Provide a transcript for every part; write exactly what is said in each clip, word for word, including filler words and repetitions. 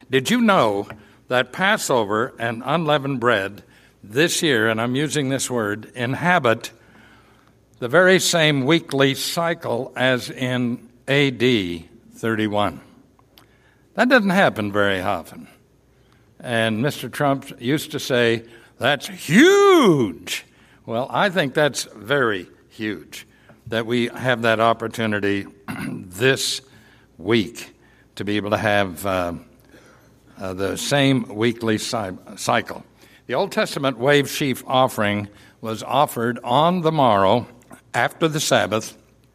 Did you know that Passover and unleavened bread this year, and I'm using this word, inhabit the very same weekly cycle as in A D thirty-one? That doesn't happen very often. And Mister Trump used to say, that's huge. Well, I think that's very huge that we have that opportunity this week to be able to have uh, uh, the same weekly cy- cycle. The Old Testament wave sheaf offering was offered on the morrow after the Sabbath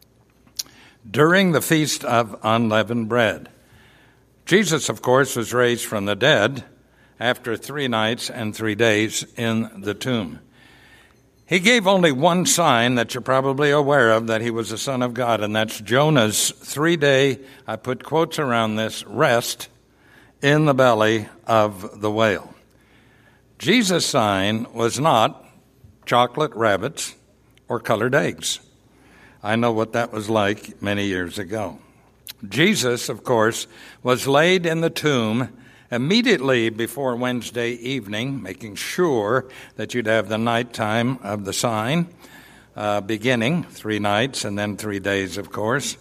during the Feast of Unleavened Bread. Jesus, of course, was raised from the dead after three nights and three days in the tomb. He gave only one sign that you're probably aware of, that he was the Son of God, and that's Jonah's three-day, I put quotes around this, rest in the belly of the whale. Jesus' sign was not chocolate rabbits or colored eggs. I know what that was like many years ago. Jesus, of course, was laid in the tomb immediately before Wednesday evening, making sure that you'd have the nighttime of the sign, uh, beginning three nights and then three days, of course.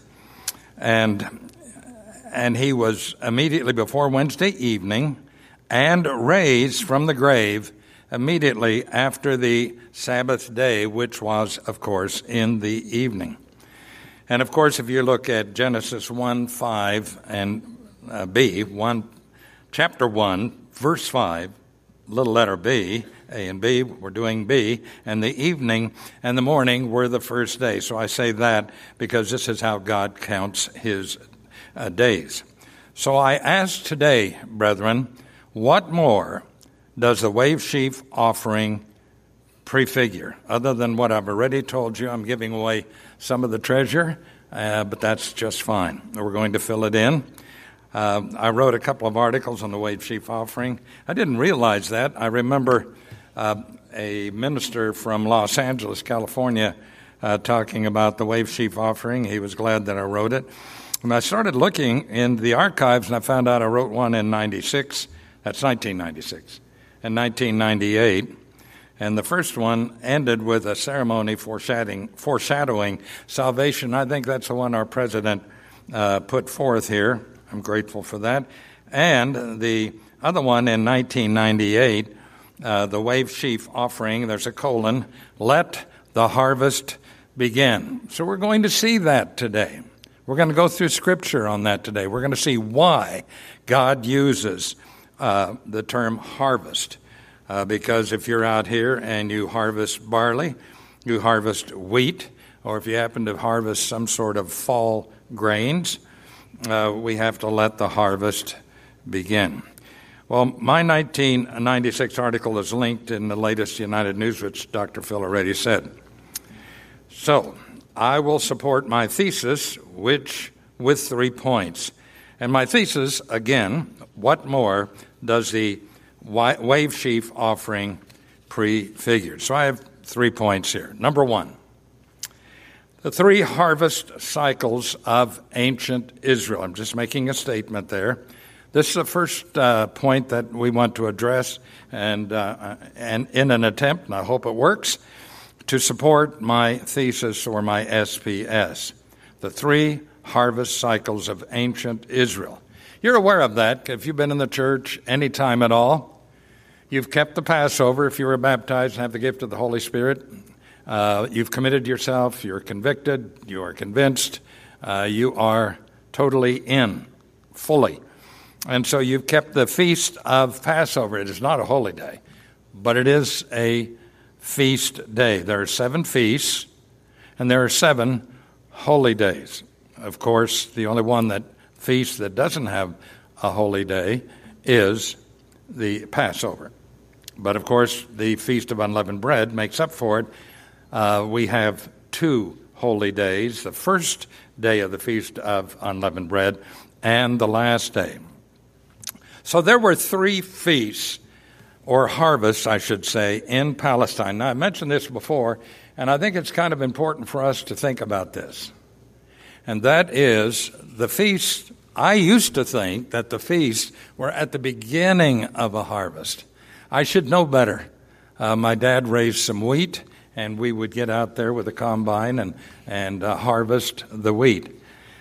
And, and he was immediately before Wednesday evening and raised from the grave immediately after the Sabbath day, which was, of course, in the evening. And, of course, if you look at Genesis one, five, and uh, B, one, chapter one, verse five, little letter B, A and B, we're doing B, and the evening and the morning were the first day. So I say that because this is how God counts his uh, days. So I ask today, brethren, what more does the wave sheaf offering prefigure? Other than what I've already told you, I'm giving away some of the treasure, uh, but that's just fine. We're going to fill it in. Uh, I wrote a couple of articles on the wave sheaf offering. I didn't realize that. I remember uh, a minister from Los Angeles, California, uh, talking about the wave sheaf offering. He was glad that I wrote it. And I started looking in the archives, and I found out I wrote one in ninety-six. That's nineteen ninety-six. And nineteen ninety-eight. And the first one ended with a ceremony foreshadowing, foreshadowing salvation. I think that's the one our president uh, put forth here. I'm grateful for that. And the other one in nineteen ninety-eight, uh, the wave sheaf offering, there's a colon, let the harvest begin. So we're going to see that today. We're going to go through Scripture on that today. We're going to see why God uses uh, the term harvest. Uh, because if you're out here and you harvest barley, you harvest wheat, or if you happen to harvest some sort of fall grains, uh, we have to let the harvest begin. Well, my nineteen ninety-six article is linked in the latest United News, which Doctor Phil already said. So, I will support my thesis, which with three points. And my thesis, again, what more does the wave sheaf offering prefigure? So I have three points here. Number one, the three harvest cycles of ancient Israel. I'm just making a statement there. This is the first uh, point that we want to address, and uh, and in an attempt, and I hope it works, to support my thesis or my S P S, the three harvest cycles of ancient Israel. You're aware of that if you've been in the church any time at all. You've kept the Passover if you were baptized and have the gift of the Holy Spirit. Uh, you've committed yourself. You're convicted. You are convinced. Uh, you are totally in, fully. And so you've kept the feast of Passover. It is not a holy day, but it is a feast day. There are seven feasts, and there are seven holy days. Of course, the only one that feast that doesn't have a holy day is the Passover. But, of course, the Feast of Unleavened Bread makes up for it. Uh, we have two holy days, the first day of the Feast of Unleavened Bread and the last day. So there were three feasts, or harvests, I should say, in Palestine. Now, I mentioned this before, and I think it's kind of important for us to think about this. And that is the Feast I used to think that the feasts were at the beginning of a harvest. I should know better. Uh, my dad raised some wheat, and we would get out there with a combine and, and uh, harvest the wheat.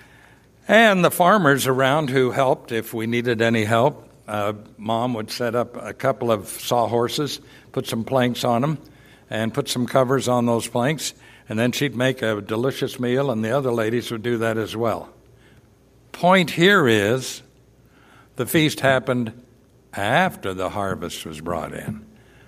And the farmers around who helped, if we needed any help, uh, Mom would set up a couple of sawhorses, put some planks on them, and put some covers on those planks, and then she'd make a delicious meal, and the other ladies would do that as well. Point here is, the feast happened after the harvest was brought in,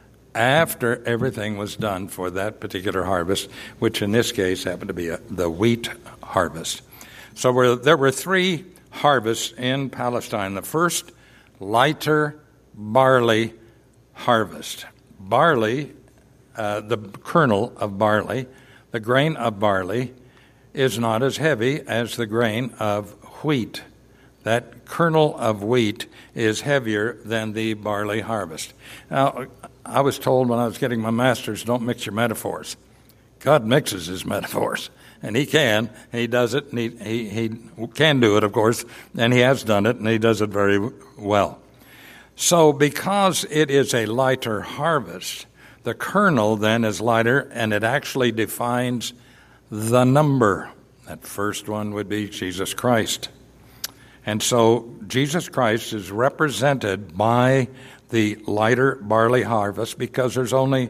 after everything was done for that particular harvest, which in this case happened to be a, the wheat harvest. So we're, there were three harvests in Palestine. The first, lighter barley harvest. Barley, uh, the kernel of barley, the grain of barley, is not as heavy as the grain of wheat. That kernel of wheat is heavier than the barley harvest. Now, I was told when I was getting my master's, don't mix your metaphors. God mixes his metaphors, and he can, and he does it, and he, he, he can do it, of course, and he has done it, and he does it very well. So because it is a lighter harvest, the kernel then is lighter, and it actually defines the number. That first one would be Jesus Christ. And so Jesus Christ is represented by the lighter barley harvest because there's only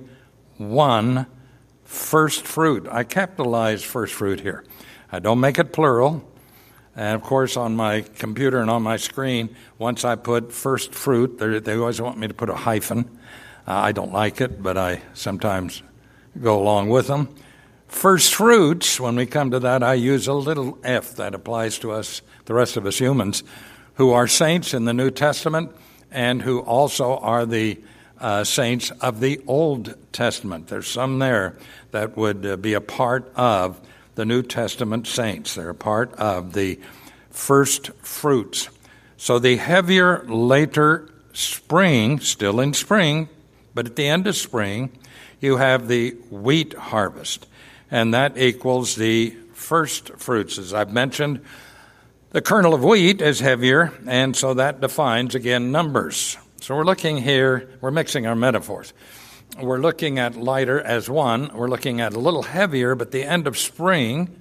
one first fruit. I capitalize first fruit here. I don't make it plural. And, of course, on my computer and on my screen, once I put first fruit, they always want me to put a hyphen. Uh, I don't like it, but I sometimes go along with them. First fruits, when we come to that, I use a little f that applies to us, the rest of us humans, who are saints in the New Testament and who also are the uh, saints of the Old Testament. There's some there that would uh, be a part of the New Testament saints. They're a part of the first fruits. So the heavier, later spring, still in spring, but at the end of spring, you have the wheat harvest. And that equals the first fruits. As I've mentioned, the kernel of wheat is heavier, and so that defines, again, numbers. So we're looking here, we're mixing our metaphors. We're looking at lighter as one. We're looking at a little heavier, but the end of spring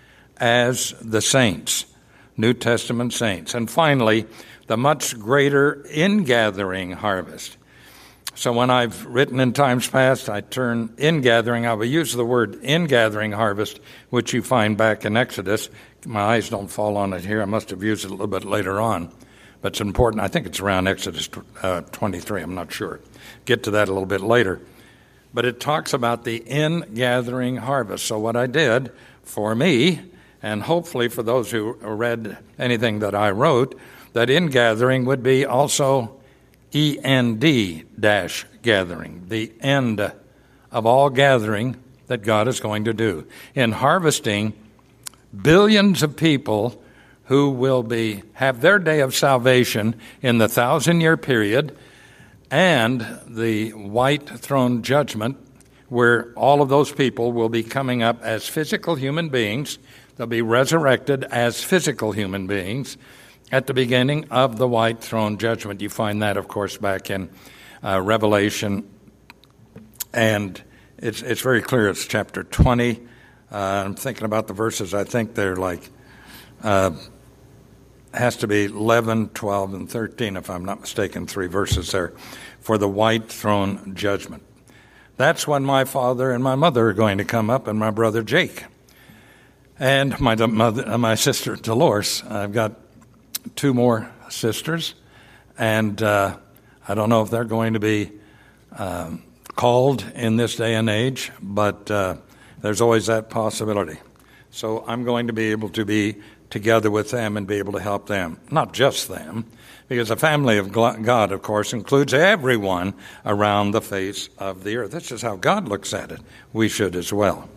as the saints, New Testament saints. And finally, the much greater ingathering harvest. So when I've written in times past, I turn ingathering, I will use the word ingathering harvest, which you find back in Exodus. My eyes don't fall on it here. I must have used it a little bit later on. But it's important. I think it's around Exodus uh, twenty-three. I'm not sure. Get to that a little bit later. But it talks about the ingathering harvest. So what I did for me, and hopefully for those who read anything that I wrote, that ingathering would be also E N D dash gathering, the end of all gathering that God is going to do. In harvesting, billions of people who will be have their day of salvation in the thousand-year period, and the white throne judgment, where all of those people will be coming up as physical human beings. They'll be resurrected as physical human beings at the beginning of the white throne judgment. You find that, of course, back in uh, Revelation, and it's it's very clear. It's chapter twenty. Uh, I'm thinking about the verses. I think they're like, uh, has to be eleven, twelve, and thirteen, if I'm not mistaken, three verses there, for the white throne judgment. That's when my father and my mother are going to come up, and my brother Jake, and my mother, my sister Dolores. I've got two more sisters, and uh, I don't know if they're going to be um, called in this day and age, but uh, there's always that possibility. So I'm going to be able to be together with them and be able to help them. Not just them, because the family of God, of course, includes everyone around the face of the earth. This is how God looks at it. We should as well.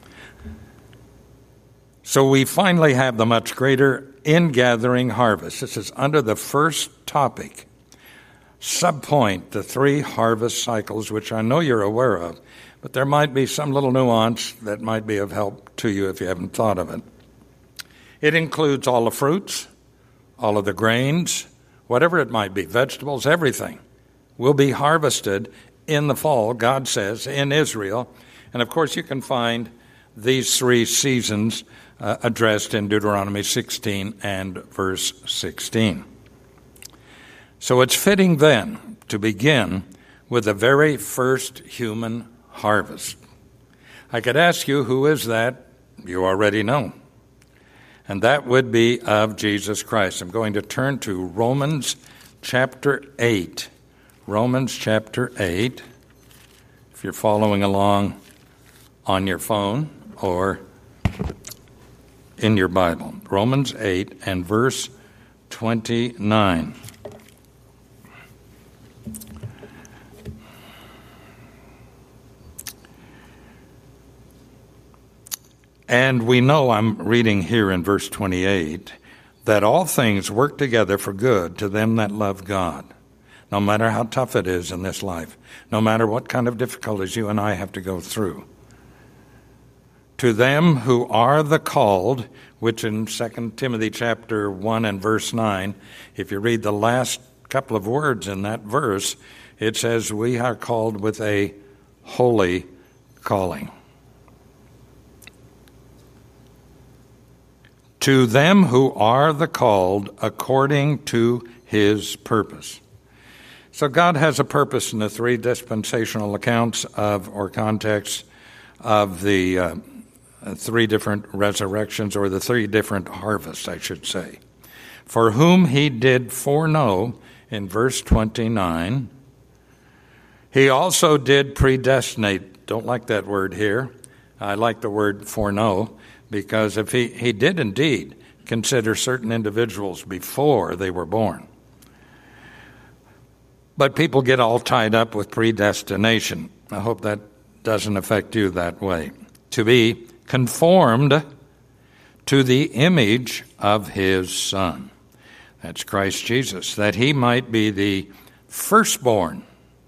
So we finally have the much greater ingathering harvest. This is under the first topic. Subpoint, the three harvest cycles, which I know you're aware of, but there might be some little nuance that might be of help to you if you haven't thought of it. It includes all the fruits, all of the grains, whatever it might be, vegetables, everything will be harvested in the fall, God says, in Israel. And of course, you can find these three seasons uh, addressed in Deuteronomy sixteen and verse sixteen. So it's fitting then to begin with the very first human harvest. I could ask you, who is that? You already know. And that would be of Jesus Christ. I'm going to turn to Romans chapter eight. Romans chapter eight, if you're following along on your phone or in your Bible. Romans eight and verse twenty-nine. And we know, I'm reading here in verse twenty-eight, that all things work together for good to them that love God. No matter how tough it is in this life, no matter what kind of difficulties you and I have to go through. To them who are the called, which in Second Timothy chapter one and verse nine, if you read the last couple of words in that verse, it says we are called with a holy calling. To them who are the called according to his purpose. So God has a purpose in the three dispensational accounts of, or contexts of the uh, three different resurrections, or the three different harvests, I should say. For whom he did foreknow, in verse twenty-nine, he also did predestinate. Don't like that word here. I like the word foreknow, because if he, he did indeed consider certain individuals before they were born. But people get all tied up with predestination. I hope that doesn't affect you that way. To be conformed to the image of his Son. That's Christ Jesus, that he might be the firstborn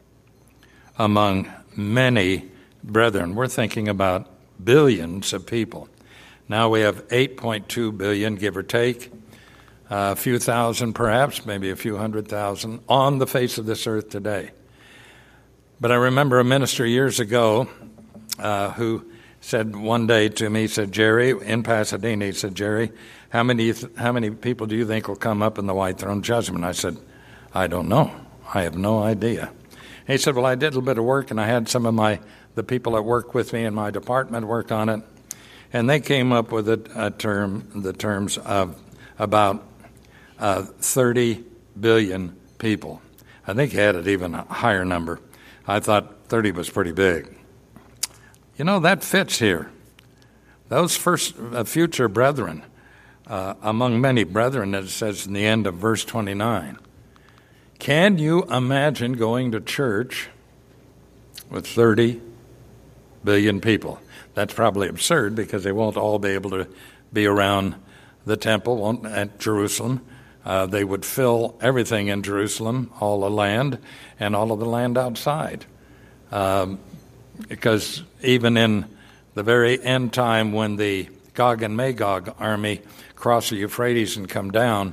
among many brethren. We're thinking about billions of people. Now we have eight point two billion, give or take, a few thousand perhaps, maybe a few hundred thousand, on the face of this earth today. But I remember a minister years ago uh, who said one day to me, he said, Jerry, in Pasadena, he said, Jerry, how many th- how many people do you think will come up in the white throne judgment? I said, I don't know. I have no idea. He said, well, I did a little bit of work, and I had some of my the people that work with me in my department work on it, and they came up with a, a term, the terms of about uh, thirty billion people. I think he had it even a higher number. I thought thirty was pretty big. You know, that fits here. Those first uh, future brethren, uh, among many brethren, as it says in the end of verse twenty-nine. Can you imagine going to church with thirty billion people? That's probably absurd, because they won't all be able to be around the temple won't, at Jerusalem. Uh, they would fill everything in Jerusalem, all the land, and all of the land outside. Um, because even in the very end time, when the Gog and Magog army cross the Euphrates and come down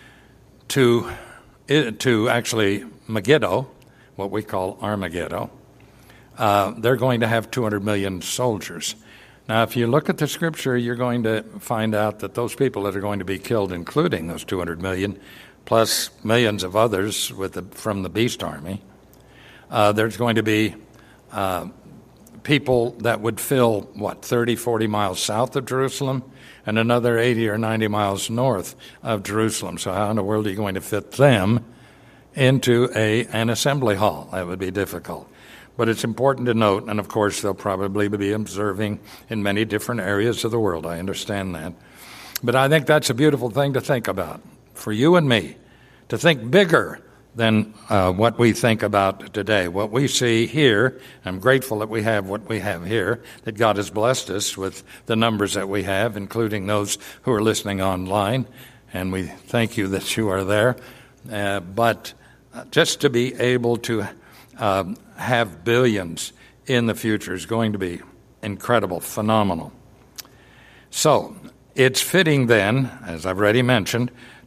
to to actually Megiddo, what we call Armageddon, uh, they're going to have two hundred million soldiers. Now, if you look at the scripture, you're going to find out that those people that are going to be killed, including those two hundred million, plus millions of others with the, from the beast army, uh, there's going to be uh, people that would fill, what, thirty, forty miles south of Jerusalem, and another eighty or ninety miles north of Jerusalem. So how in the world are you going to fit them into a an assembly hall? That would be difficult. But it's important to note, and of course they'll probably be observing in many different areas of the world. I understand that. But I think that's a beautiful thing to think about for you and me, to think bigger than uh, what we think about today. What we see here, I'm grateful that we have what we have here, that God has blessed us with the numbers that we have, including those who are listening online, and we thank you that you are there. Uh, but just to be able to um, have billions in the future is going to be incredible, phenomenal. So it's fitting then, as I've already mentioned,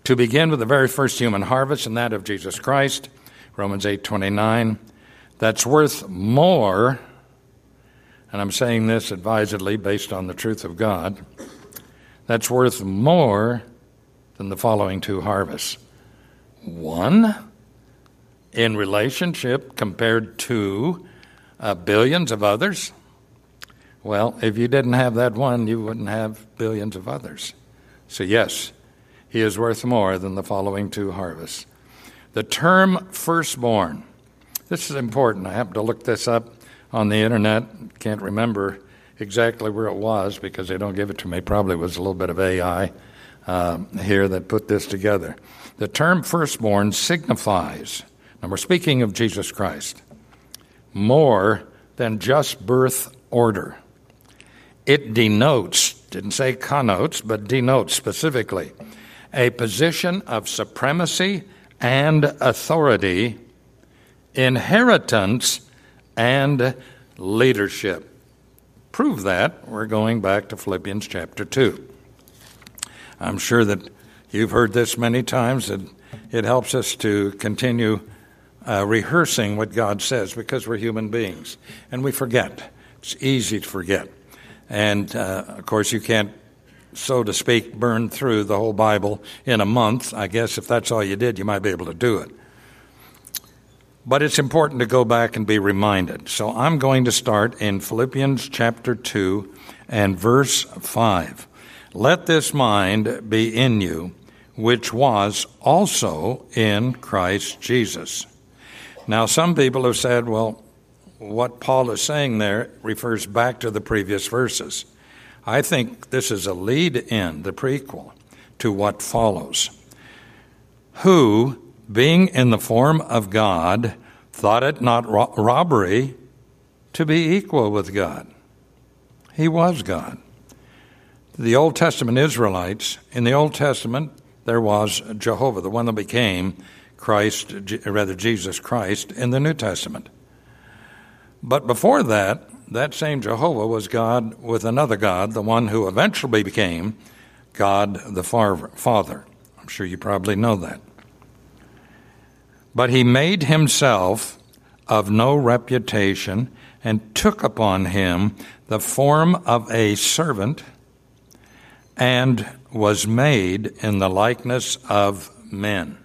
to begin with the very first human harvest, and that of Jesus Christ, Romans eight twenty-nine, that's worth more, and I'm saying this advisedly based on the truth of God, that's worth more than the following two harvests. One, in relationship compared to uh, billions of others. Well, if you didn't have that one, you wouldn't have billions of others. So yes, he is worth more than the following two harvests. The term firstborn, this is important. I happened to look this up on the internet. Can't remember exactly where it was because they don't give it to me. Probably was a little bit of A I uh, here that put this together. The term firstborn signifies, and we're speaking of Jesus Christ, more than just birth order. It denotes, didn't say connotes, but denotes specifically a position of supremacy and authority, inheritance, and leadership. Prove that, we're going back to Philippians chapter two. I'm sure that you've heard this many times, and it helps us to continue uh, rehearsing what God says because we're human beings, and we forget. It's easy to forget. And, uh, of course, you can't, so to speak, burn through the whole Bible in a month. I guess if that's all you did, you might be able to do it. But it's important to go back and be reminded. So I'm going to start in Philippians chapter two and verse five. Let this mind be in you, which was also in Christ Jesus. Now, some people have said, well, what Paul is saying there refers back to the previous verses. I think this is a lead-in, the prequel, to what follows. Who, being in the form of God, thought it not ro- robbery to be equal with God. He was God. The Old Testament Israelites, in the Old Testament, there was Jehovah, the one that became Christ, rather Jesus Christ, in the New Testament. But before that, that same Jehovah was God with another God, the one who eventually became God the Father. I'm sure you probably know that. But he made himself of no reputation and took upon him the form of a servant and was made in the likeness of men.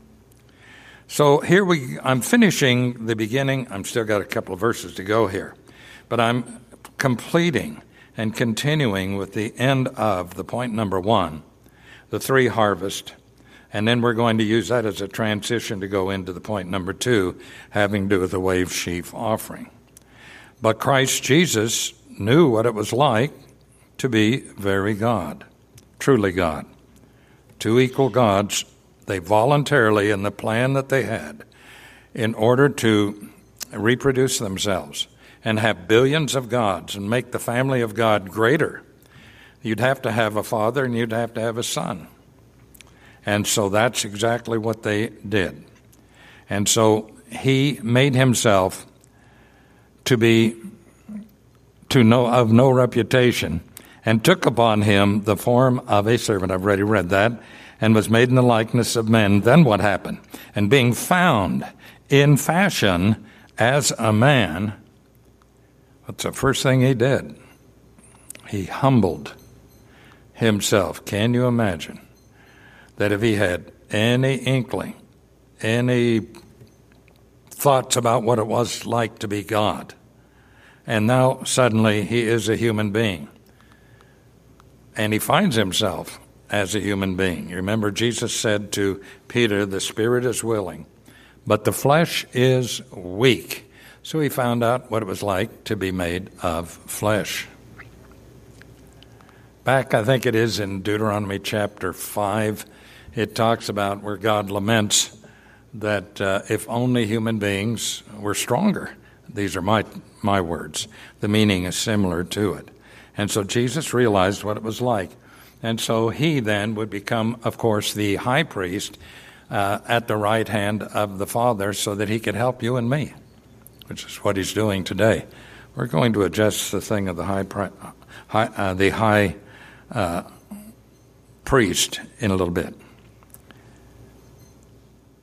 So here we, I'm finishing the beginning. I'm still got a couple of verses to go here, but I'm completing and continuing with the end of the point number one, the three harvest, and then we're going to use that as a transition to go into the point number two, having to do with the wave sheaf offering. But Christ Jesus knew what it was like to be very God, truly God. Two equal gods. They voluntarily, in the plan that they had, in order to reproduce themselves and have billions of gods and make the family of God greater, you'd have to have a father and you'd have to have a son. And so that's exactly what they did. And so he made himself to be to no of no reputation and took upon him the form of a servant. I've already read that. And was made in the likeness of men. Then what happened? And being found in fashion as a man, what's the first thing he did? He humbled himself. Can you imagine that if he had any inkling, any thoughts about what it was like to be God, and now suddenly he is a human being, and he finds himself as a human being. You remember Jesus said to Peter, the spirit is willing, but the flesh is weak. So he found out what it was like to be made of flesh. Back, I think it is in Deuteronomy chapter five, it talks about where God laments that uh, if only human beings were stronger. These are my, my words. The meaning is similar to it. And so Jesus realized what it was like. And so he then would become, of course, the high priest uh, at the right hand of the Father so that he could help you and me, which is what he's doing today. We're going to adjust the thing of the high, pri- high uh, the high uh, priest in a little bit.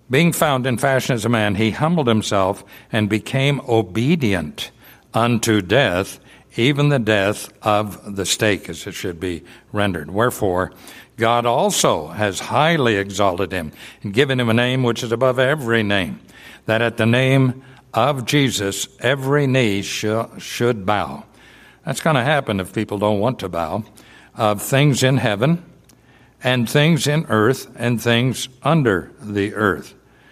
Being found in fashion as a man, he humbled himself and became obedient unto death, even the death of the stake, as it should be rendered. Wherefore, God also has highly exalted him and given him a name which is above every name, that at the name of Jesus every knee sh- should bow. That's going to happen if people don't want to bow. Of things in heaven and things in earth and things under the earth.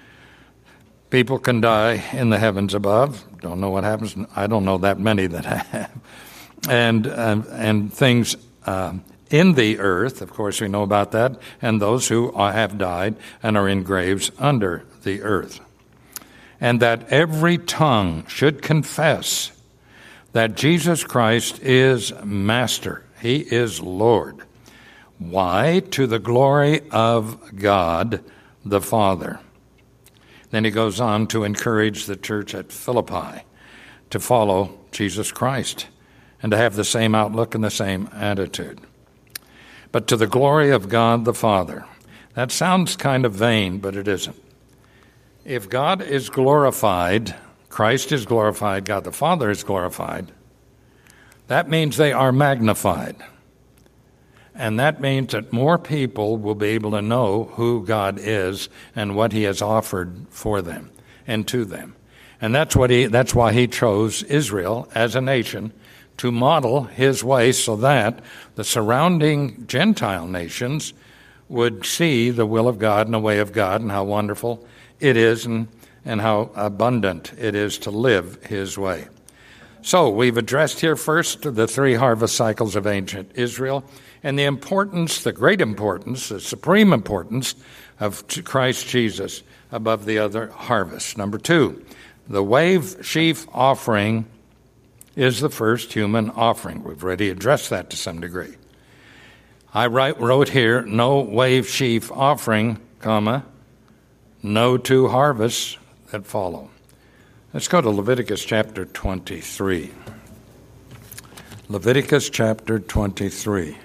People can die in the heavens above. Don't know what happens. I don't know that many that have. And uh, and things uh, in the earth, of course we know about that, and those who are, have died and are in graves under the earth. And that every tongue should confess that Jesus Christ is Master. He is Lord. Why? To the glory of God the Father. Then he goes on to encourage the church at Philippi to follow Jesus Christ and to have the same outlook and the same attitude. But to the glory of God the Father. That sounds kind of vain, but it isn't. If God is glorified, Christ is glorified, God the Father is glorified, that means they are magnified. And that means that more people will be able to know who God is and what he has offered for them and to them. And that's what he that's why he chose Israel as a nation to model his way so that the surrounding Gentile nations would see the will of God and the way of God and how wonderful it is and, and how abundant it is to live his way. So we've addressed here first the three harvest cycles of ancient Israel and the importance, the great importance, the supreme importance of Christ Jesus above the other harvests. Number two, the wave sheaf offering is the first human offering. We've already addressed that to some degree. I write, wrote here, no wave sheaf offering, comma, no two harvests that follow. Let's go to Leviticus chapter twenty-three. Leviticus chapter twenty-three.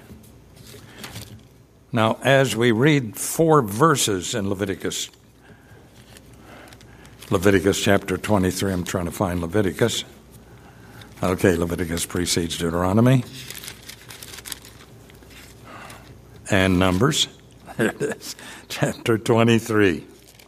Now, as we read four verses in Leviticus, Leviticus chapter twenty-three, I'm trying to find Leviticus. Okay, Leviticus precedes Deuteronomy. And Numbers. There it is, chapter twenty-three.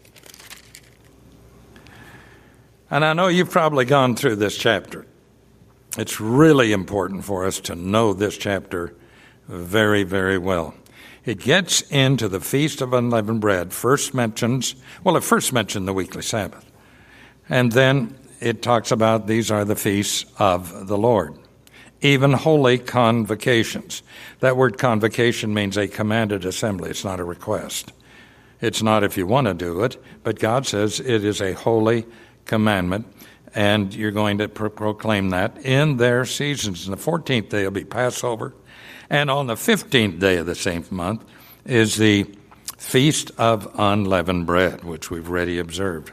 And I know you've probably gone through this chapter. It's really important for us to know this chapter very, very well. It gets into the Feast of Unleavened Bread. First mentions, well, it first mentioned the weekly Sabbath. And then it talks about these are the feasts of the Lord. Even holy convocations. That word convocation means a commanded assembly. It's not a request. It's not if you want to do it, but God says it is a holy commandment, and you're going to pro- proclaim that in their seasons. And the fourteenth day will be Passover, and on the fifteenth day of the same month is the Feast of Unleavened Bread, which we've already observed.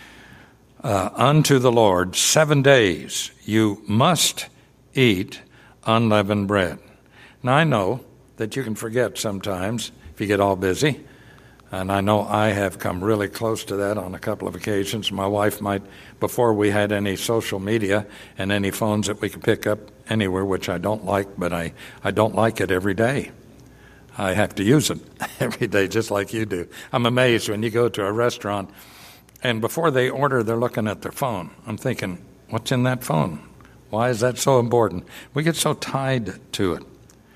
Uh, unto the Lord, seven days you must eat unleavened bread. Now, I know that you can forget sometimes if you get all busy. And I know I have come really close to that on a couple of occasions. My wife might, before we had any social media and any phones that we could pick up anywhere, which I don't like, but I, I don't like it every day. I have to use it every day, just like you do. I'm amazed when you go to a restaurant, and before they order, they're looking at their phone. I'm thinking, what's in that phone? Why is that so important? We get so tied to it.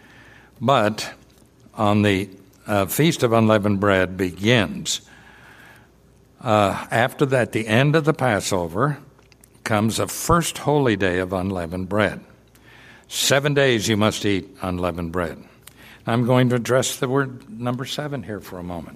But on the Uh, Feast of Unleavened Bread begins. Uh, after that, the end of the Passover, comes the first holy day of unleavened bread. Seven days you must eat unleavened bread. I'm going to address the word number seven here for a moment.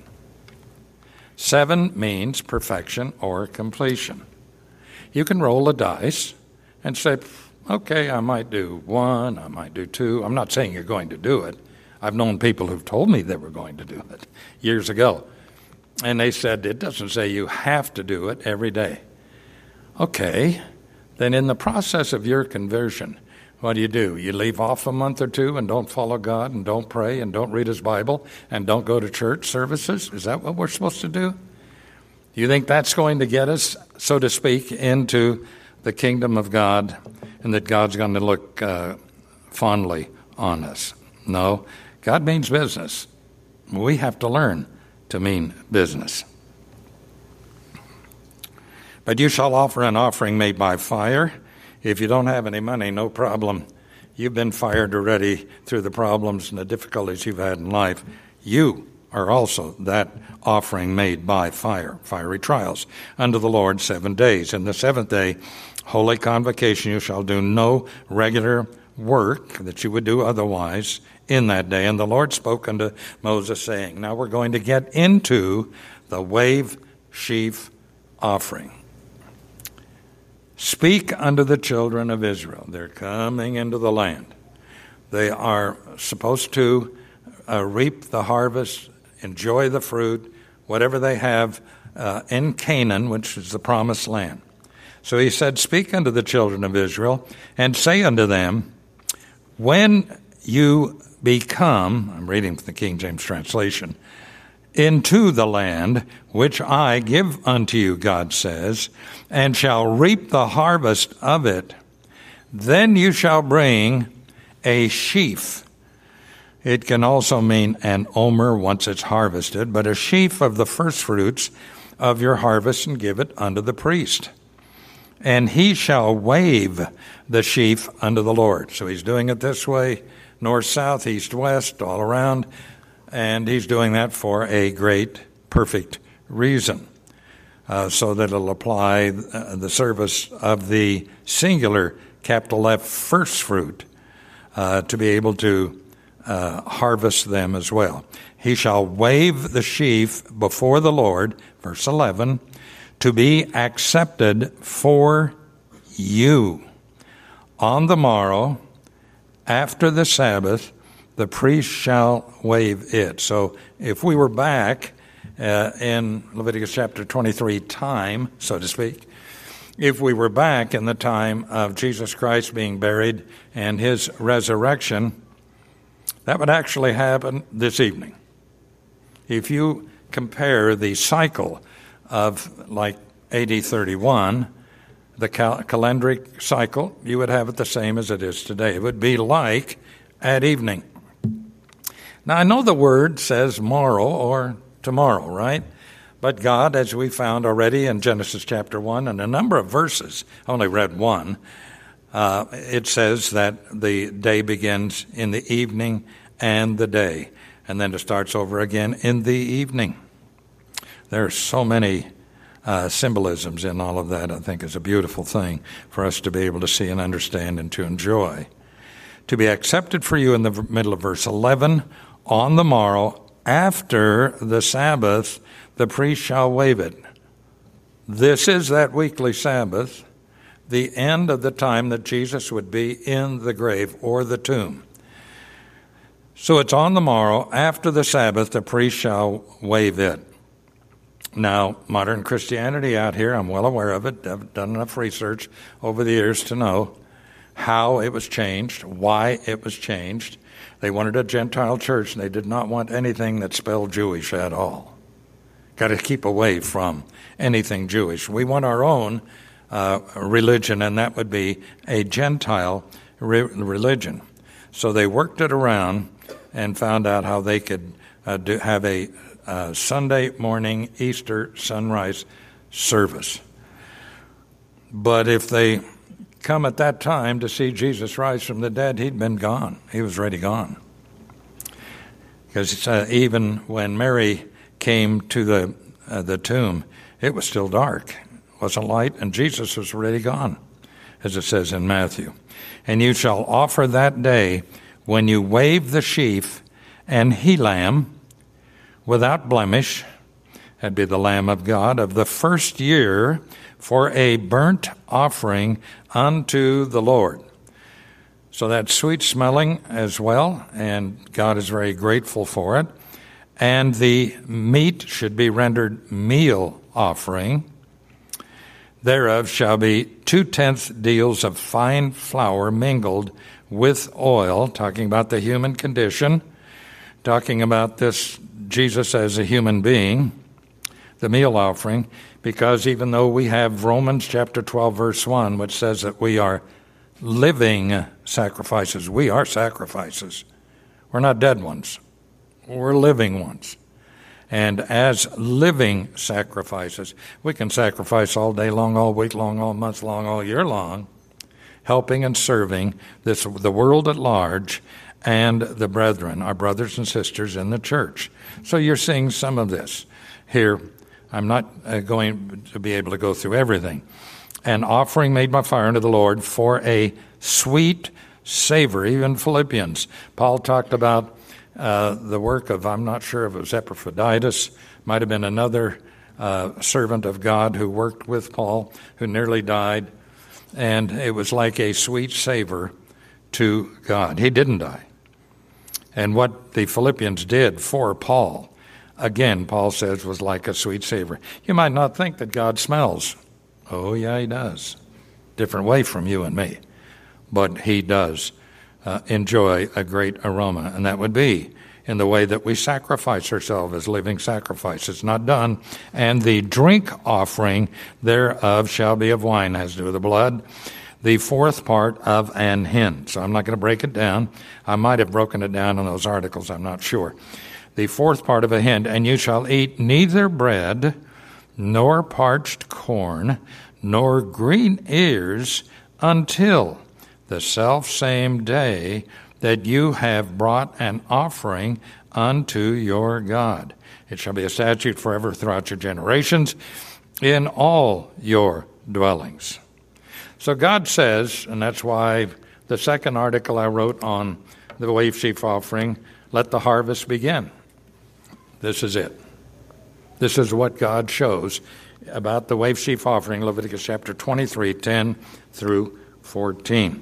Seven means perfection or completion. You can roll a dice and say, okay, I might do one, I might do two. I'm not saying you're going to do it. I've known people who've told me they were going to do it years ago. And they said, it doesn't say you have to do it every day. Okay, then in the process of your conversion, what do you do? You leave off a month or two and don't follow God and don't pray and don't read his Bible and don't go to church services? Is that what we're supposed to do? You think that's going to get us, so to speak, into the kingdom of God, and that God's going to look uh, fondly on us? No, God means business. We have to learn to mean business. But you shall offer an offering made by fire. If you don't have any money, no problem. You've been fired already through the problems and the difficulties you've had in life. You are also that offering made by fire, fiery trials, unto the Lord seven days. And the seventh day, holy convocation, you shall do no regular work that you would do otherwise in that day. And the Lord spoke unto Moses, saying, now we're going to get into the wave sheaf offering. Speak unto the children of Israel. They're coming into the land. They are supposed to uh, reap the harvest, enjoy the fruit, whatever they have uh, in Canaan, which is the promised land. So he said, speak unto the children of Israel, and say unto them, when you become, I'm reading from the King James translation, into the land which I give unto you, God says, and shall reap the harvest of it, then you shall bring a sheaf. It can also mean an omer once it's harvested, but a sheaf of the first fruits of your harvest, and give it unto the priest. And he shall wave the sheaf unto the Lord. So he's doing it this way, north, south, east, west, all around. And he's doing that for a great, perfect reason, uh, so that it'll apply uh, the service of the singular, capital F, first fruit, uh, to be able to uh, harvest them as well. He shall wave the sheaf before the Lord, verse eleven, to be accepted for you. On the morrow, after the Sabbath, the priest shall wave it. So if we were back uh, in Leviticus chapter twenty-three time, so to speak, if we were back in the time of Jesus Christ being buried and his resurrection, that would actually happen this evening. If you compare the cycle of like A D thirty-one, the cal- calendric cycle, you would have it the same as it is today. It would be like at evening. Now, I know the word says morrow or tomorrow, right? But God, as we found already in Genesis chapter one and a number of verses, I only read one, uh, it says that the day begins in the evening and the day, and then it starts over again in the evening. There are so many uh, symbolisms in all of that. I think is a beautiful thing for us to be able to see and understand and to enjoy. To be accepted for you in the middle of verse eleven, on the morrow, after the Sabbath, the priest shall wave it. This is that weekly Sabbath, the end of the time that Jesus would be in the grave or the tomb. So it's on the morrow, after the Sabbath, the priest shall wave it. Now, modern Christianity out here, I'm well aware of it. I've done enough research over the years to know how it was changed, why it was changed. They wanted a Gentile church, and they did not want anything that spelled Jewish at all. Got to keep away from anything Jewish. We want our own uh, religion, and that would be a Gentile re- religion. So they worked it around and found out how they could uh, do, have a uh, Sunday morning Easter sunrise service. But if they come at that time to see Jesus rise from the dead, he'd been gone. He was already gone. Because uh, even when Mary came to the uh, the tomb, it was still dark. It wasn't light, and Jesus was already gone, as it says in Matthew. And you shall offer that day, when you wave the sheaf, an he lamb without blemish, that'd be the Lamb of God, of the first year, for a burnt offering unto the Lord. So that's sweet smelling as well, and God is very grateful for it. And the meat should be rendered meal offering. Thereof shall be two-tenths deals of fine flour mingled with oil, talking about the human condition, talking about this Jesus as a human being, the meal offering, because even though we have Romans chapter twelve, verse one, which says that we are living sacrifices, we are sacrifices. We're not dead ones. We're living ones. And as living sacrifices, we can sacrifice all day long, all week long, all month long, all year long, helping and serving this the world at large and the brethren, our brothers and sisters in the church. So you're seeing some of this here. I'm not uh, going to be able to go through everything. An offering made by fire unto the Lord for a sweet savor. Even Philippians, Paul talked about uh, the work of, I'm not sure if it was Epaphroditus, might have been another uh, servant of God who worked with Paul, who nearly died. And it was like a sweet savor to God. He didn't die. And what the Philippians did for Paul, again, Paul says, was like a sweet savor. You might not think that God smells. Oh, yeah, he does. Different way from you and me. But he does uh, enjoy a great aroma. And that would be in the way that we sacrifice ourselves as living sacrifice. It's not done. And the drink offering thereof shall be of wine, has to do with the blood. The fourth part of an hin. So I'm not going to break it down. I might have broken it down in those articles. I'm not sure. The fourth part of a hin. And you shall eat neither bread, nor parched corn, nor green ears, until the selfsame day that you have brought an offering unto your God. It shall be a statute forever throughout your generations in all your dwellings. So God says, and that's why the second article I wrote on the wave sheaf offering, let the harvest begin. This is it. This is what God shows about the wave sheaf offering, Leviticus chapter twenty-three, ten through fourteen.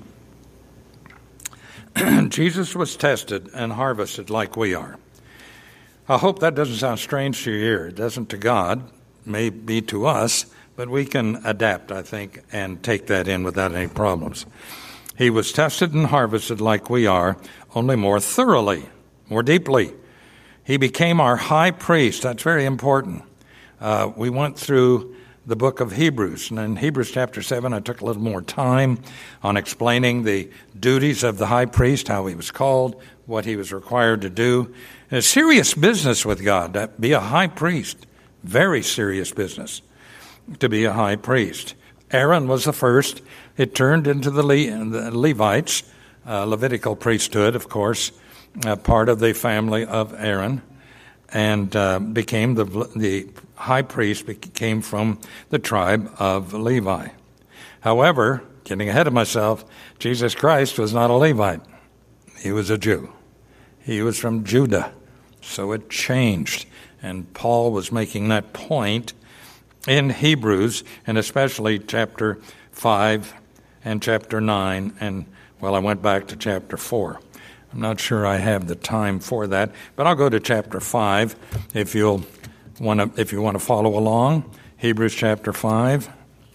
Jesus was tested and harvested like we are. I hope that doesn't sound strange to your ear. It doesn't to God, may be to us, but we can adapt, I think, and take that in without any problems. He was tested and harvested like we are, only more thoroughly, more deeply. He became our high priest. That's very important. Uh, we went through the book of Hebrews, and in Hebrews chapter seven, I took a little more time on explaining the duties of the high priest, how he was called, what he was required to do. And a serious business with God, to be a high priest. Very serious business to be a high priest. Aaron was the first. It turned into the, Le- the Levites, uh, Levitical priesthood, of course, uh, part of the family of Aaron, and uh, became the the high priest came from the tribe of Levi. However, getting ahead of myself, Jesus Christ was not a Levite. He was a Jew. He was from Judah. So it changed. And Paul was making that point in Hebrews, and especially chapter five and chapter nine. And, well, I went back to chapter four. I'm not sure I have the time for that, but I'll go to chapter five if you'll want to, if you want to follow along. Hebrews chapter five.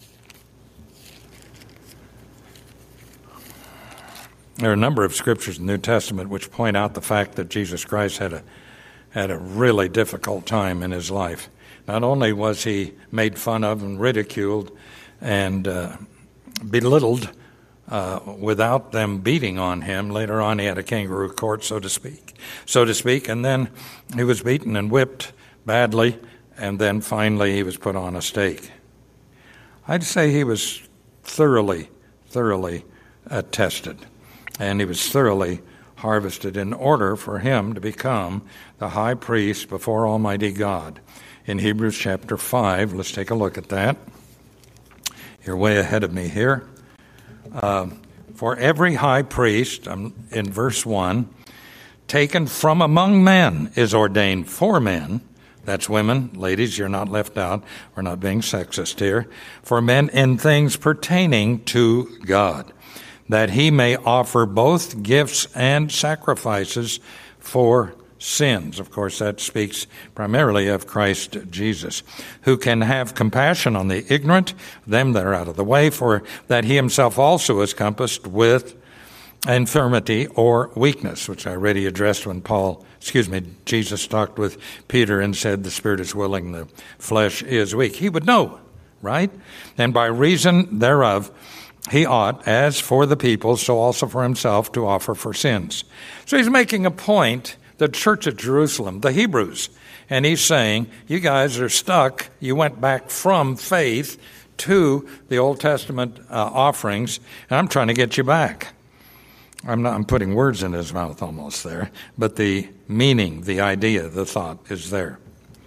There are a number of scriptures in the New Testament which point out the fact that Jesus Christ had a had a really difficult time in his life. Not only was he made fun of and ridiculed and uh, belittled uh, without them beating on him. Later on, he had a kangaroo court, so to speak, so to speak, and then he was beaten and whipped badly, and then finally he was put on a stake. I'd say he was thoroughly, thoroughly uh, tested, and he was thoroughly harvested in order for him to become the high priest before Almighty God. In Hebrews chapter five, let's take a look at that. You're way ahead of me here. Uh, for every high priest, um, in verse one, taken from among men is ordained for men. That's women. Ladies, you're not left out. We're not being sexist here. For men in things pertaining to God, that he may offer both gifts and sacrifices for sins. Of course, that speaks primarily of Christ Jesus, who can have compassion on the ignorant, them that are out of the way, for that he himself also is compassed with infirmity or weakness, which I already addressed when Paul, excuse me, Jesus talked with Peter and said, the spirit is willing, the flesh is weak. He would know, right? And by reason thereof, he ought, as for the people, so also for himself, to offer for sins. So he's making a point, the church at Jerusalem, the Hebrews, and he's saying, you guys are stuck. You went back from faith to the Old Testament uh, offerings, and I'm trying to get you back. I'm not, I'm putting words in his mouth almost there, but the meaning, the idea, the thought is there.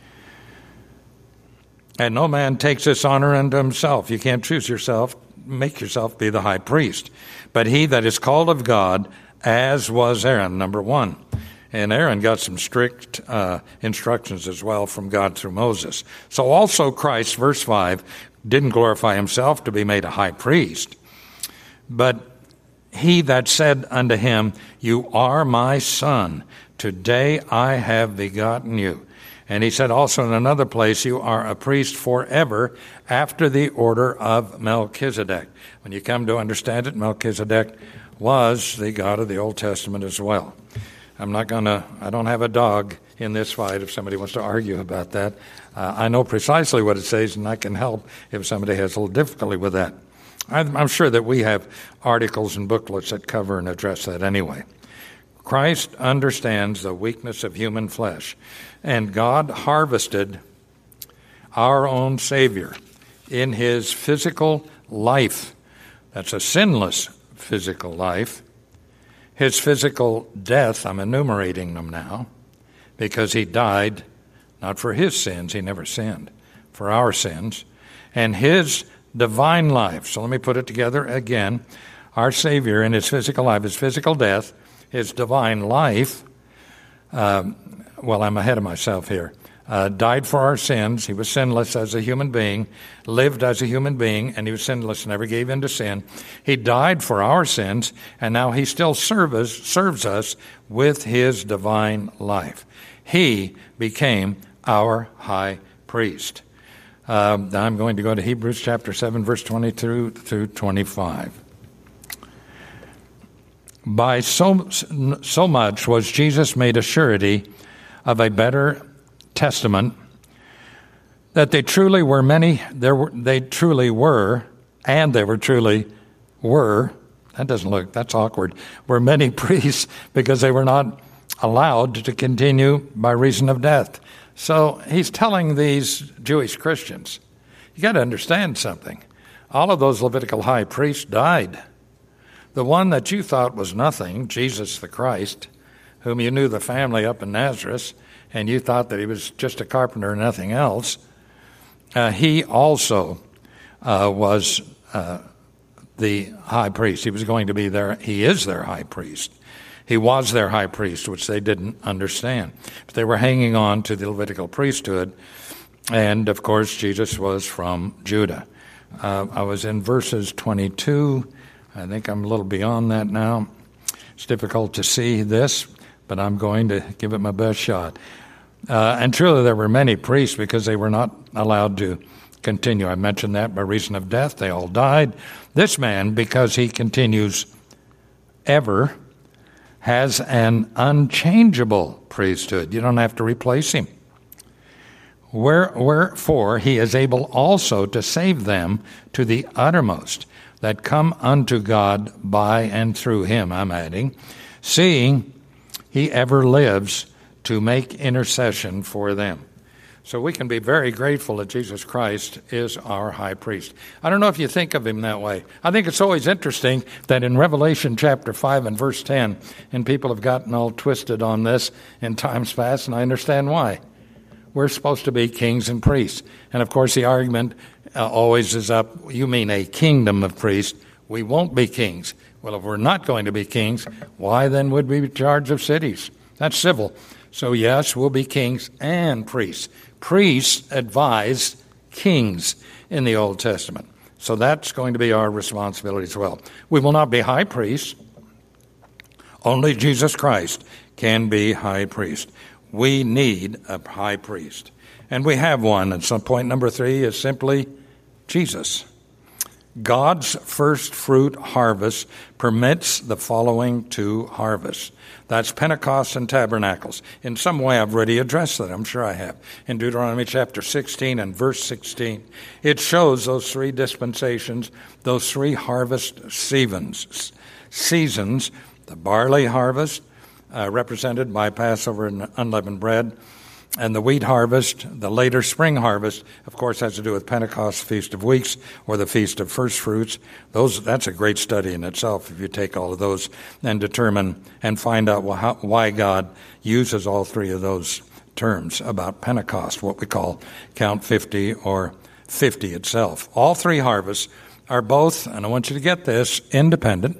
And no man takes this honor unto himself. You can't choose yourself, make yourself be the high priest. But he that is called of God, as was Aaron, number one. And Aaron got some strict uh, instructions as well from God through Moses. So also Christ, verse five, didn't glorify himself to be made a high priest, but he that said unto him, you are my son, today I have begotten you. And he said also in another place, you are a priest forever after the order of Melchizedek. When you come to understand it, Melchizedek was the God of the Old Testament as well. I'm not going to, I don't have a dog in this fight if somebody wants to argue about that. Uh, I know precisely what it says, and I can help if somebody has a little difficulty with that. I'm sure that we have articles and booklets that cover and address that anyway. Christ understands the weakness of human flesh, and God harvested our own Savior in his physical life. That's a sinless physical life. His physical death, I'm enumerating them now, because he died not for his sins, he never sinned, for our sins, and his divine life. So let me put it together again. Our Savior in his physical life, his physical death, his divine life, um, well, I'm ahead of myself here, uh, died for our sins. He was sinless as a human being, lived as a human being, and he was sinless, never gave in to sin. He died for our sins, and now he still serves, serves us with his divine life. He became our high priest. Uh, I'm going to go to Hebrews chapter seven, verse twenty-two through twenty-five. By so, so much was Jesus made a surety of a better testament, that they truly were many, there were, they truly were, and they were truly were, that doesn't look, that's awkward, were many priests, because they were not allowed to continue by reason of death. So he's telling these Jewish Christians, you got to understand something. All of those Levitical high priests died. The one that you thought was nothing, Jesus the Christ, whom you knew the family up in Nazareth, and you thought that he was just a carpenter and nothing else, uh, he also uh, was uh, the high priest. He was going to be their, he is their high priest. He was their high priest, which they didn't understand. But they were hanging on to the Levitical priesthood. And, of course, Jesus was from Judah. Uh, I was in verses twenty-two. I think I'm a little beyond that now. It's difficult to see this, but I'm going to give it my best shot. Uh, and truly there were many priests because they were not allowed to continue. I mentioned that by reason of death. They all died. This man, because he continues ever, has an unchangeable priesthood. You don't have to replace him. Where, wherefore he is able also to save them to the uttermost that come unto God by and through him, I'm adding, seeing he ever lives to make intercession for them. So we can be very grateful that Jesus Christ is our high priest. I don't know if you think of him that way. I think it's always interesting that in Revelation chapter five and verse ten, and people have gotten all twisted on this in times past, and I understand why. We're supposed to be kings and priests. And of course the argument uh, always is up, you mean a kingdom of priests. We won't be kings. Well, if we're not going to be kings, why then would we be in charge of cities? That's civil. So yes, we'll be kings and priests. Priests advise kings in the Old Testament. So that's going to be our responsibility as well. We will not be high priests. Only Jesus Christ can be high priest. We need a high priest. And we have one. And so point number three is simply Jesus. God's first fruit harvest permits the following two harvests. That's Pentecost and Tabernacles. In some way, I've already addressed that. I'm sure I have. In Deuteronomy chapter sixteen and verse sixteen, it shows those three dispensations, those three harvest seasons. Seasons, the barley harvest, uh, represented by Passover and unleavened bread, and the wheat harvest, the later spring harvest, of course, has to do with Pentecost, Feast of Weeks, or the Feast of First Fruits. Those, that's a great study in itself if you take all of those and determine and find out how, why God uses all three of those terms about Pentecost, what we call Count fifty or fifty itself. All three harvests are both, and I want you to get this, independent,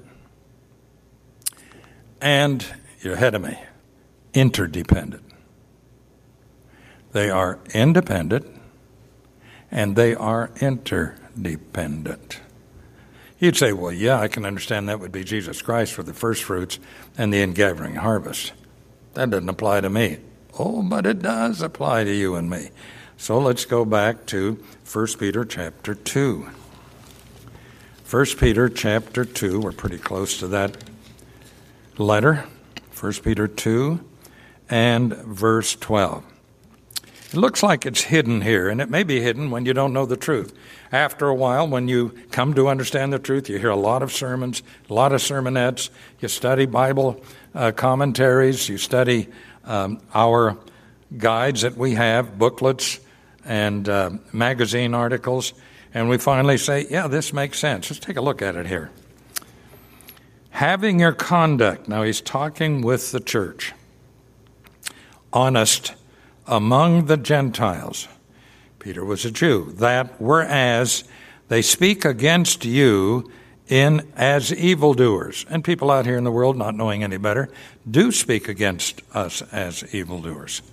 and, you're ahead of me, interdependent. They are independent, and they are interdependent. You'd say, well, yeah, I can understand that would be Jesus Christ for the first fruits and the ingathering harvest. That doesn't apply to me. Oh, but it does apply to you and me. So let's go back to First Peter chapter two. First Peter chapter two, we're pretty close to that letter. First Peter two and verse twelve. It looks like it's hidden here, and it may be hidden when you don't know the truth. After a while, when you come to understand the truth, you hear a lot of sermons, a lot of sermonettes, you study Bible uh, commentaries, you study um, our guides that we have, booklets and uh, magazine articles, and we finally say, yeah, this makes sense. Let's take a look at it here. Having your conduct, now he's talking with the church, honest among the Gentiles. Peter was a Jew. That whereas they speak against you in as evildoers, and people out here in the world not knowing any better do speak against us as evildoers.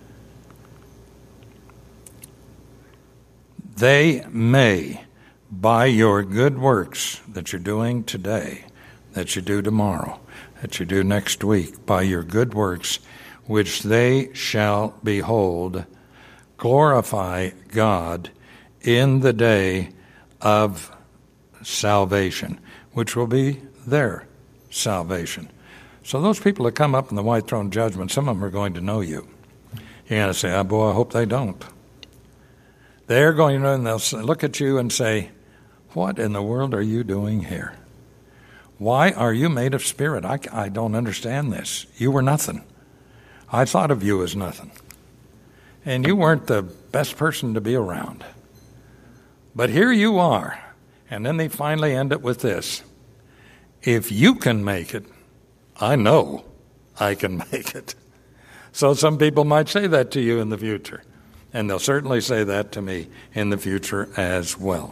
They may, by your good works that you're doing today, that you do tomorrow, that you do next week, by your good works, which they shall behold, glorify God in the day of salvation, which will be their salvation. So those people that come up in the white throne judgment, some of them are going to know you. You're going to say, oh boy, I hope they don't. They're going to, and they'll look at you and say, what in the world are you doing here? Why are you made of spirit? I, I don't understand this. You were nothing. I thought of you as nothing. And you weren't the best person to be around. But here you are. And then they finally end it with this. If you can make it, I know I can make it. So some people might say that to you in the future. And they'll certainly say that to me in the future as well.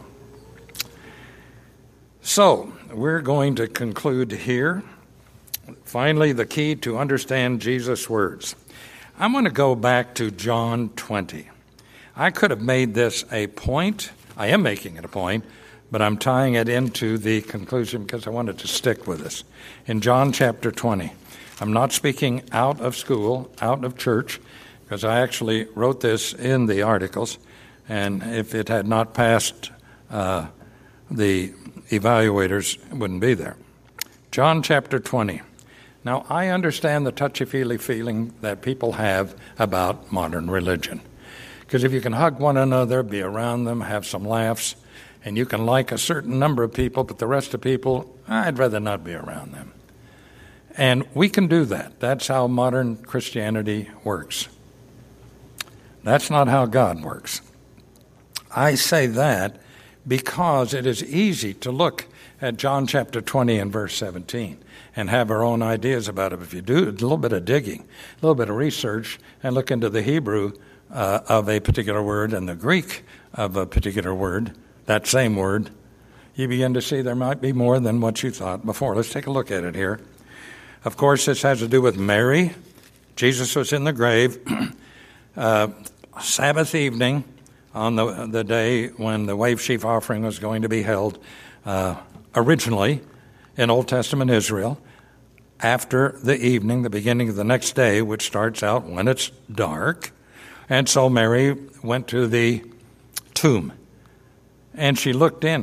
So we're going to conclude here. Finally, the key to understand Jesus' words. I'm going to go back to John twenty. I could have made this a point. I am making it a point, but I'm tying it into the conclusion because I wanted to stick with this. In John chapter twenty, I'm not speaking out of school, out of church, because I actually wrote this in the articles, and if it had not passed uh, the evaluators, it wouldn't be there. John chapter twenty. Now, I understand the touchy-feely feeling that people have about modern religion. Because if you can hug one another, be around them, have some laughs, and you can like a certain number of people, but the rest of people, I'd rather not be around them. And we can do that. That's how modern Christianity works. That's not how God works. I say that because it is easy to look at John chapter twenty and verse seventeen and have our own ideas about it. If you do a little bit of digging, a little bit of research, and look into the Hebrew uh, of a particular word and the Greek of a particular word, that same word, you begin to see there might be more than what you thought before. Let's take a look at it here. Of course, this has to do with Mary. Jesus was in the grave. uh, Sabbath evening, on the, the day when the wave sheaf offering was going to be held, uh, originally in Old Testament Israel, after the evening, the beginning of the next day, which starts out when it's dark. And so Mary went to the tomb, and she looked in.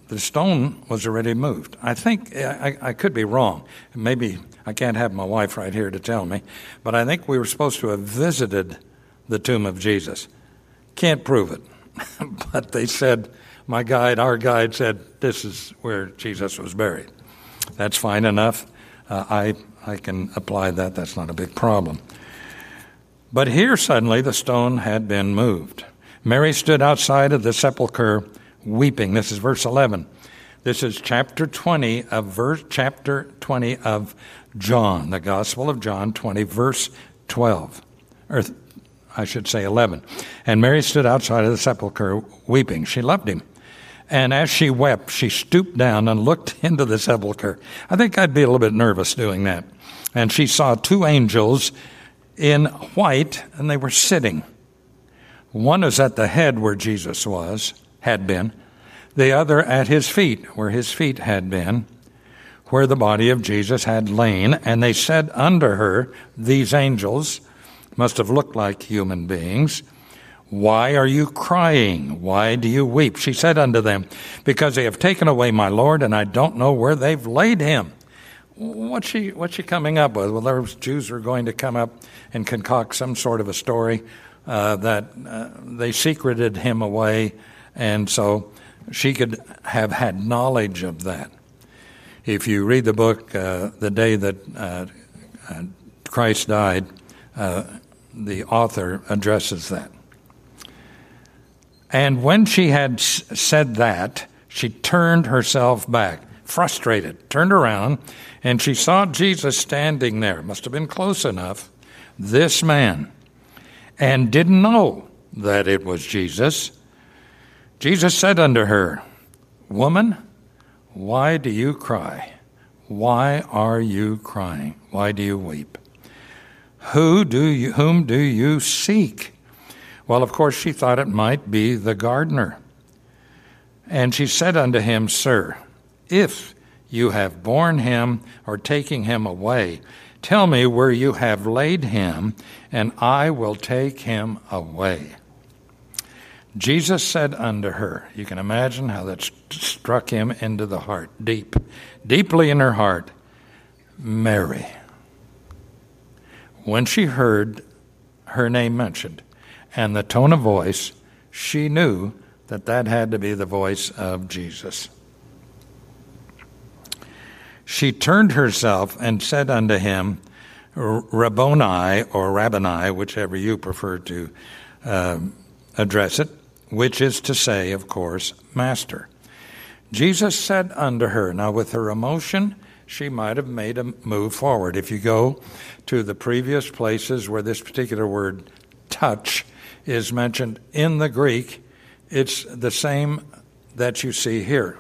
the stone was already moved. I think, I, I could be wrong. Maybe I can't have my wife right here to tell me, but I think we were supposed to have visited the tomb of Jesus. Can't prove it. But they said, my guide, our guide said, this is where Jesus was buried. That's fine enough. Uh, I, I can apply that. That's not a big problem. But here suddenly the stone had been moved. Mary stood outside of the sepulchre weeping. This is verse eleven. This is chapter twenty of verse chapter twenty of John, the Gospel of John twenty, verse twelve. Or I should say eleven. And Mary stood outside of the sepulchre weeping. She loved him. And as she wept, she stooped down and looked into the sepulchre. I think I'd be a little bit nervous doing that. And she saw two angels in white, and they were sitting. One is at the head where Jesus was, had been. The other at his feet, where his feet had been, where the body of Jesus had lain. And they said unto her, these angels must have looked like human beings, why are you crying? Why do you weep? She said unto them, because they have taken away my Lord, and I don't know where they've laid him. What's she, what's she coming up with? Well, those Jews are going to come up and concoct some sort of a story uh, that uh, they secreted him away, and so she could have had knowledge of that. If you read the book, uh, the day that uh, uh, Christ died, uh, the author addresses that. And when she had s- said that, she turned herself back, frustrated, turned around, and she saw Jesus standing there. Must have been close enough, this man, and didn't know that it was Jesus. Jesus said unto her, woman, why do you cry? Why are you crying? Why do you weep? Who do you, whom do you seek? Well, of course, she thought it might be the gardener. And she said unto him, sir, if you have borne him or taking him away, tell me where you have laid him, and I will take him away. Jesus said unto her, you can imagine how that struck him into the heart, deep, deeply in her heart, Mary. When she heard her name mentioned and the tone of voice, she knew that that had to be the voice of Jesus. She turned herself and said unto him, Rabboni, or Rabboni, whichever you prefer to uh, address it, which is to say, of course, Master. Jesus said unto her, now with her emotion, she might have made a move forward. If you go to the previous places where this particular word, touch, is mentioned in the Greek, it's the same that you see here.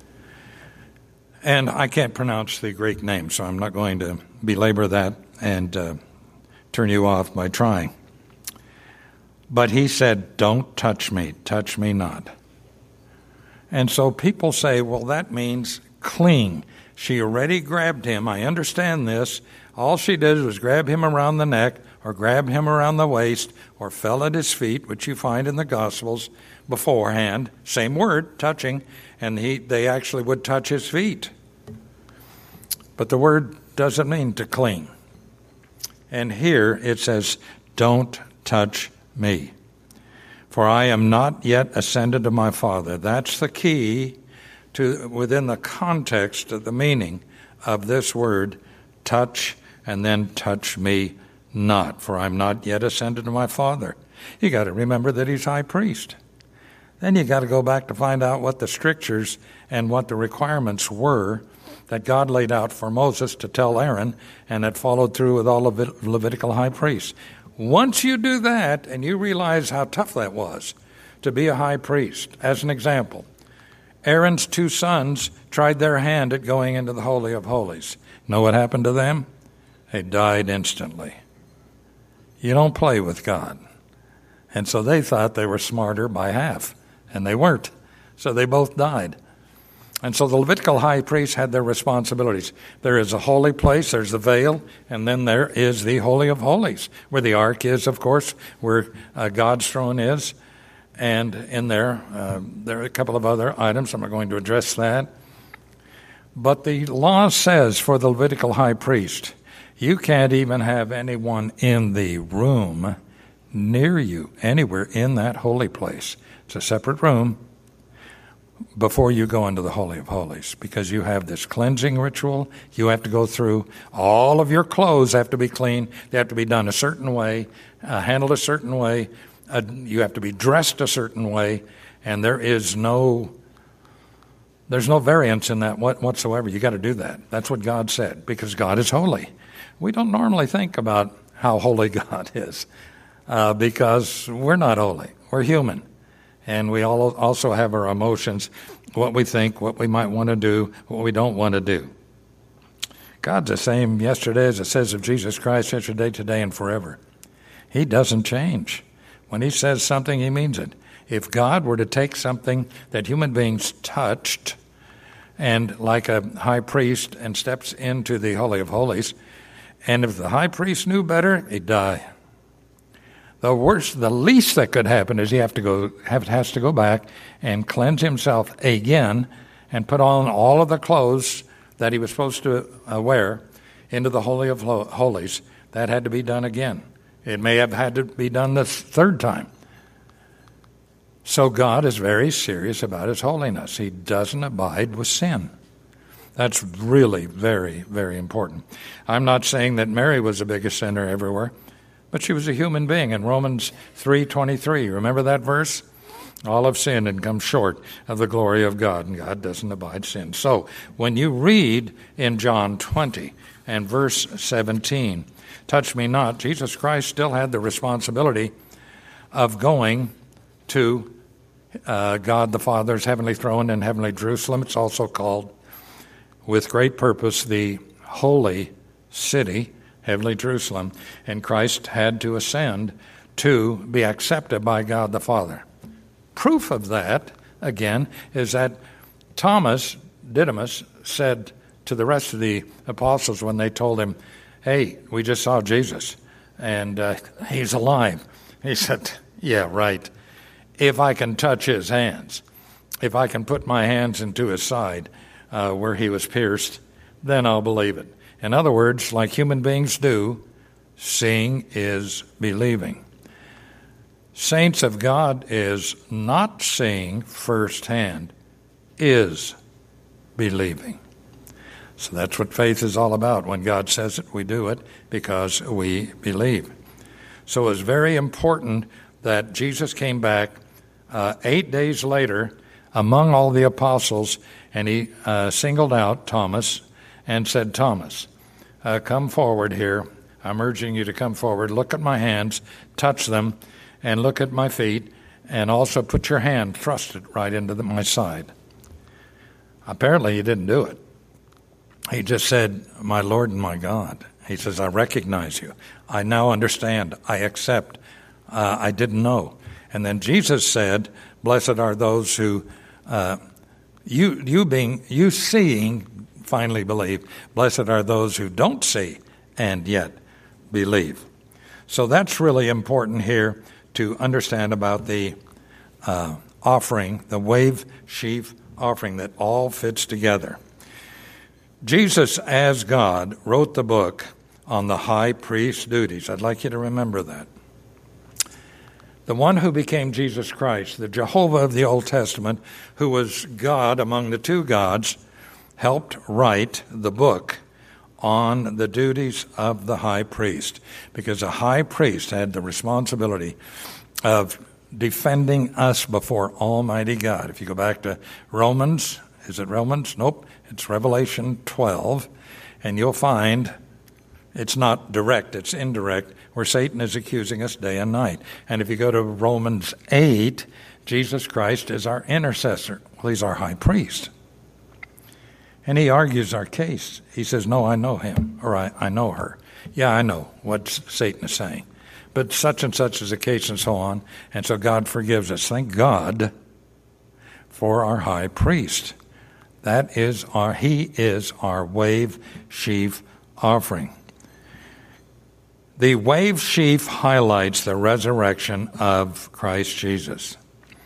And I can't pronounce the Greek name, so I'm not going to belabor that and uh, turn you off by trying. But he said, don't touch me, touch me not. And so people say, well, that means cling. She already grabbed him. I understand this. All she did was grab him around the neck or grab him around the waist or fell at his feet, which you find in the Gospels beforehand. Same word, touching, and he they actually would touch his feet. But the word doesn't mean to cling. And here it says, don't touch me, for I am not yet ascended to my Father. That's the key to within the context of the meaning of this word, touch, and then touch me not, for I'm not yet ascended to my Father. You got to remember that he's high priest. Then you got to go back to find out what the strictures and what the requirements were that God laid out for Moses to tell Aaron, and that followed through with all of Levitical high priests. Once you do that, and you realize how tough that was to be a high priest, as an example, Aaron's two sons tried their hand at going into the Holy of Holies. Know what happened to them? They died instantly. You don't play with God. And so they thought they were smarter by half, and they weren't. So they both died. And so the Levitical high priests had their responsibilities. There is a holy place, there's the veil, and then there is the Holy of Holies, where the ark is, of course, where uh, God's throne is. And in there, uh, there are a couple of other items. I'm not going to address that. But the law says for the Levitical high priest, you can't even have anyone in the room near you, anywhere in that holy place. It's a separate room before you go into the Holy of Holies, because you have this cleansing ritual. You have to go through, all of your clothes have to be clean. They have to be done a certain way, uh, handled a certain way. Uh, you have to be dressed a certain way, and there is no there's no variance in that whatsoever. You got to do that. That's what God said, because God is holy. We don't normally think about how holy God is, uh, because we're not holy. We're human. And we all also have our emotions, what we think, what we might want to do, what we don't want to do. God's the same yesterday as it says of Jesus Christ, yesterday, today, and forever. He doesn't change. When he says something, he means it. If God were to take something that human beings touched, and like a high priest, and steps into the Holy of Holies, and if the high priest knew better, he'd die. The worst, the least that could happen is he have to go, have, has to go back and cleanse himself again and put on all of the clothes that he was supposed to uh, wear into the Holy of Holies. That had to be done again. It may have had to be done the third time. So God is very serious about his holiness. He doesn't abide with sin. That's really very, very important. I'm not saying that Mary was the biggest sinner everywhere, but she was a human being. In Romans three twenty-three, remember that verse? All have sinned and come short of the glory of God, and God doesn't abide sin. So when you read in John twenty and verse seventeen, touch me not, Jesus Christ still had the responsibility of going to uh, God the Father's heavenly throne in heavenly Jerusalem. It's also called, with great purpose, the holy city, heavenly Jerusalem, and Christ had to ascend to be accepted by God the Father. Proof of that, again, is that Thomas, Didymus, said to the rest of the apostles when they told him, hey, we just saw Jesus, and uh, he's alive. He said, yeah, right. If I can touch his hands, if I can put my hands into his side uh, where he was pierced, then I'll believe it. In other words, like human beings do, seeing is believing. Saints of God is not seeing firsthand, is believing. So that's what faith is all about. When God says it, we do it because we believe. So it's very important that Jesus came back uh, eight days later among all the apostles, and he uh, singled out Thomas and said, Thomas, uh, come forward here. I'm urging you to come forward. Look at my hands, touch them, and look at my feet, and also put your hand, thrust it right into the, my side. Apparently he didn't do it. He just said, my Lord and my God. He says, I recognize you. I now understand. I accept. Uh, I didn't know. And then Jesus said, blessed are those who, uh, you you being, you seeing, finally believe. Blessed are those who don't see and yet believe. So that's really important here to understand about the uh, offering, the wave sheaf offering that all fits together. Jesus, as God, wrote the book on the high priest's duties. I'd like you to remember that. The one who became Jesus Christ, the Jehovah of the Old Testament, who was God among the two gods, helped write the book on the duties of the high priest, because a high priest had the responsibility of defending us before Almighty God. If you go back to Romans, is it Romans? Nope, it's Revelation twelve, and you'll find it's not direct, it's indirect, where Satan is accusing us day and night. And if you go to Romans eight, Jesus Christ is our intercessor. Well, he's our high priest. And he argues our case. He says, no, I know him, or I, I know her. Yeah, I know what Satan is saying. But such and such is the case, and so on. And so God forgives us. Thank God for our high priest. That is our, he is our wave sheaf offering. The wave sheaf highlights the resurrection of Christ Jesus.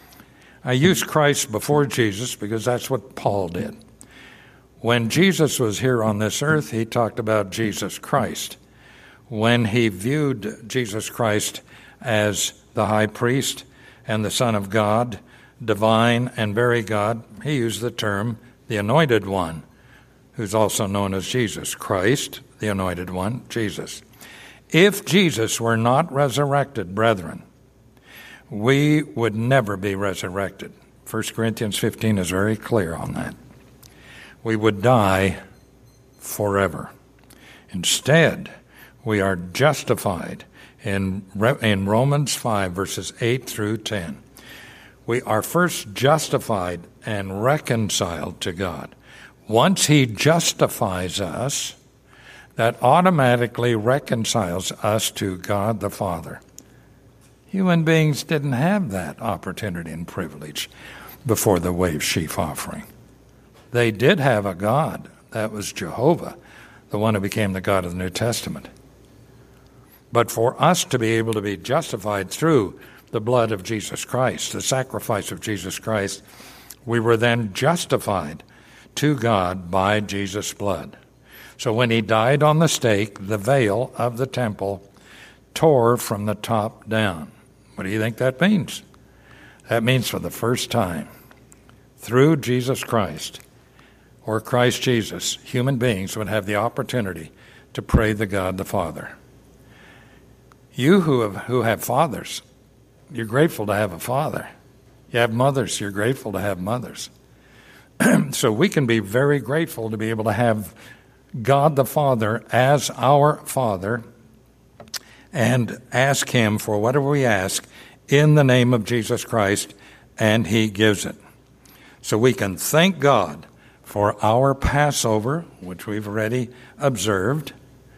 I use Christ before Jesus because that's what Paul did. When Jesus was here on this earth, he talked about Jesus Christ. When he viewed Jesus Christ as the high priest and the Son of God, divine and very God, he used the term the Anointed One, who's also known as Jesus. Christ, the Anointed One, Jesus. If Jesus were not resurrected, brethren, we would never be resurrected. First Corinthians fifteen is very clear on that. We would die forever. Instead, we are justified in, in Romans five, verses eight through ten. We are first justified and reconciled to God. Once he justifies us, that automatically reconciles us to God the Father. Human beings didn't have that opportunity and privilege before the wave sheaf offering. They did have a God. That was Jehovah, the one who became the God of the New Testament. But for us to be able to be justified through the blood of Jesus Christ, the sacrifice of Jesus Christ, we were then justified to God by Jesus' blood. So when he died on the stake, the veil of the temple tore from the top down. What do you think that means? That means for the first time, through Jesus Christ, or Christ Jesus, human beings would have the opportunity to pray to God the Father. You who have, who have fathers, you're grateful to have a father. You have mothers, you're grateful to have mothers. So we can be very grateful to be able to have God the Father as our Father and ask him for whatever we ask in the name of Jesus Christ, and he gives it. So we can thank God for our Passover, which we've already observed,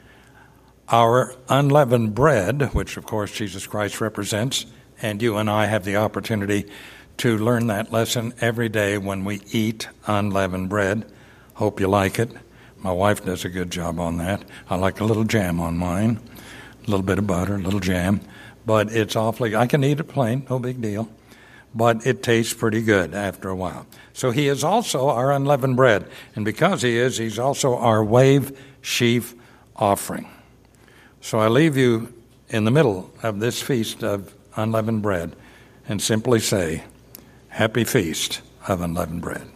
our unleavened bread, which of course Jesus Christ represents, and you and I have the opportunity to learn that lesson every day when we eat unleavened bread. Hope you like it. My wife does a good job on that. I like a little jam on mine, a little bit of butter, a little jam, but it's awfully, I can eat it plain, no big deal, but it tastes pretty good after a while. So he is also our unleavened bread, and because he is, he's also our wave sheaf offering. So I leave you in the middle of this feast of unleavened bread and simply say, Happy Feast of Unleavened Bread.